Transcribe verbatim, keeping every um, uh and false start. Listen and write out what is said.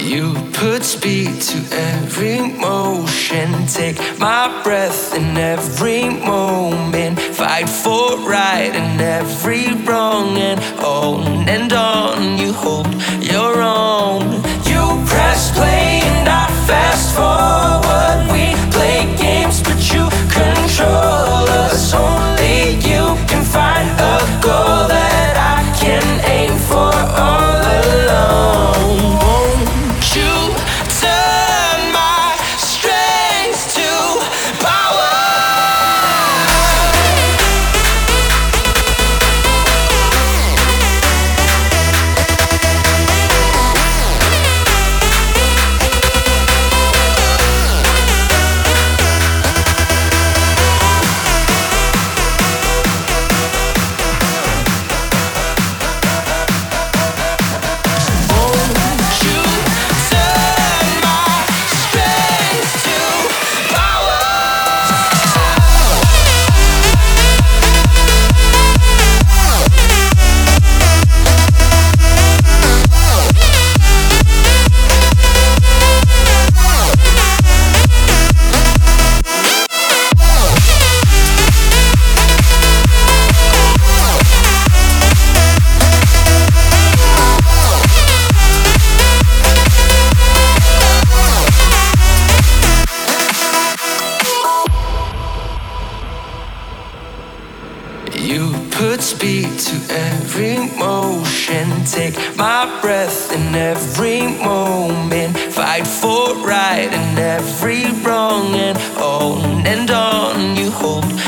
You put speed to every motion, take my breath in every moment, fight for right in every wrong, and on and on you hold your own. You press play and I fast forward. We play games but you control us. Only you can find a goal that I can aim for all alone. Won't you turn my strength to power? You put speed to every motion, take my breath in every moment, fight for right in every wrong, and on and on you hold